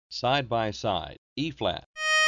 Side by side, E flat.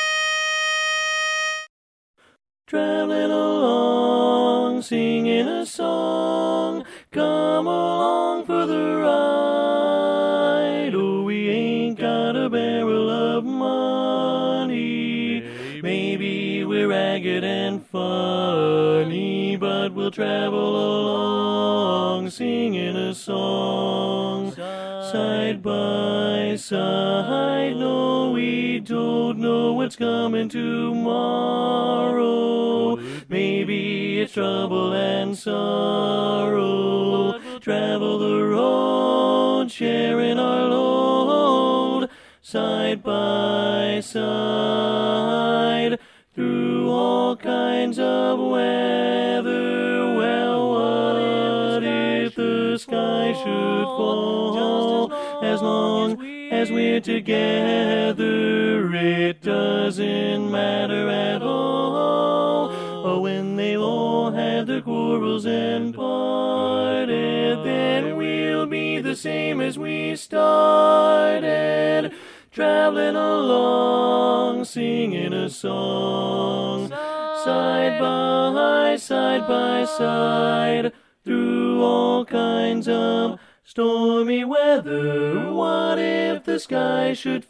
Traveling along, singing a song, come along for the ride. Oh, we ain't got a barrel of money. Maybe we're ragged and funny, but we'll travel along, singing a song. Side by side, no, we don't know what's coming tomorrow. Maybe it's trouble and sorrow. Travel the road, sharing our load, side by side, through all kinds of weather. Well, what if the sky should fall? As long as we're together, it doesn't matter at all. Oh, when they've all had their quarrels and parted, then we'll be the same as we started, traveling along, singing a song, side by side, through all kinds of stormy weather. What if the sky should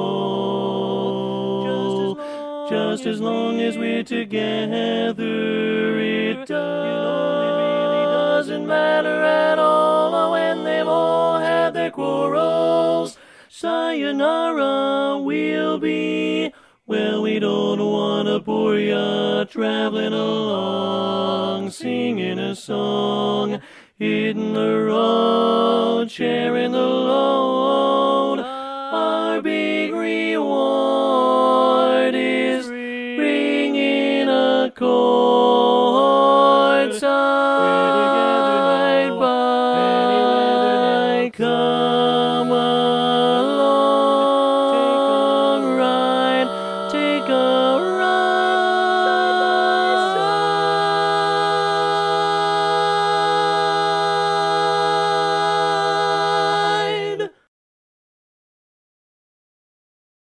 fall? Just as long as we're together, it doesn't matter at all. Oh, when they've all had their quarrels, sayonara we'll be. Well, we don't want to bore ya, traveling along, singing a song, hitting the road, sharing the load, our big reward.